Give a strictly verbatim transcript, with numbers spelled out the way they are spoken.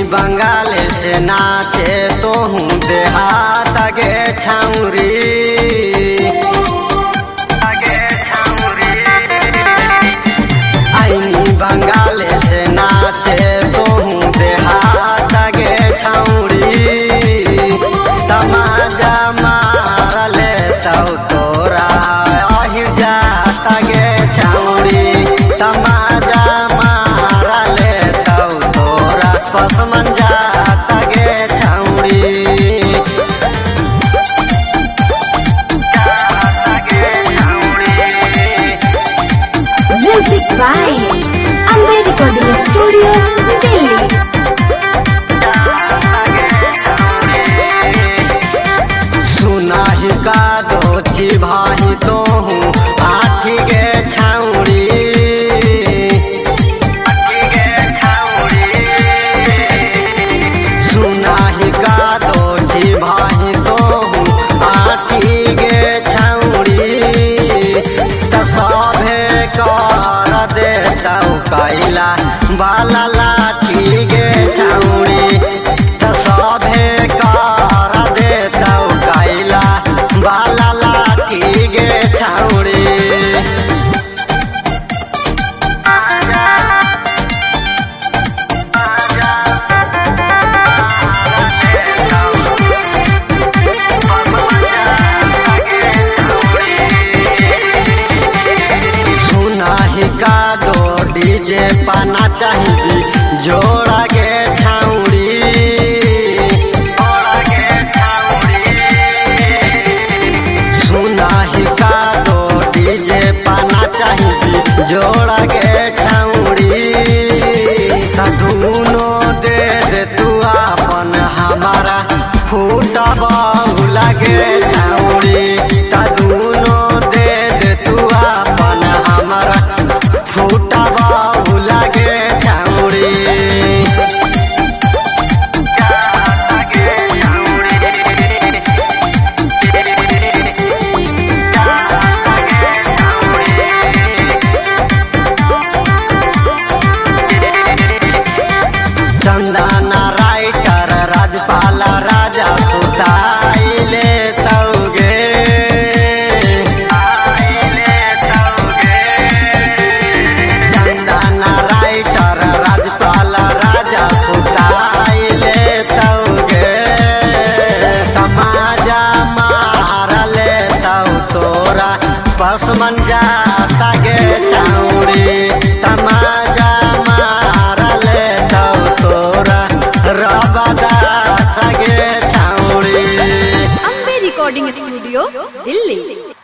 बंगाल से नाचे तो हूँ देहात गे छाउरी आईनी बंगाल से नाचे तो हूँ देहात गे छाउरी तमाजा मार ले तो तोरा आहि जाता गे छाउरी तमाजा मार ले तो तोरा पसमन जाता गे छाउरी। Music by Ambe Recording Studio, Delhi. सुना ही का दो भाई तो हूँ आखी गे छाउरी सुना ही का दो भाई तो हूँ आखी गे छाउरी तो सभे कर देता कैला बाला लाठी गे छाउरी तो सभे कर देता कैला बाला लाठी गे छाउरी। सुना ही का दो डीजे पाना चाहिए जोड़ा गे छाउरी सुना ही का दो डीजे पाना चाहिए जोड़ा गे छाउरी दोनों दे दे तू अपन हमारा फूटा बहु लगे छाउरी दोनों दे दे तू अपन हमारा फूटा बहु लगे छाउरी। चंदना राइटर राजपाल राजा सुताइले तौगे चंदना राइटर राजपाल राजा सुताइले तौगे तमाजा मार ले तौ तोरा पसमन जाता गे छाउरी तमाजा मार ले तौ तोरा रबदा सगे छाउरी। Ambe Recording Studio, Delhi.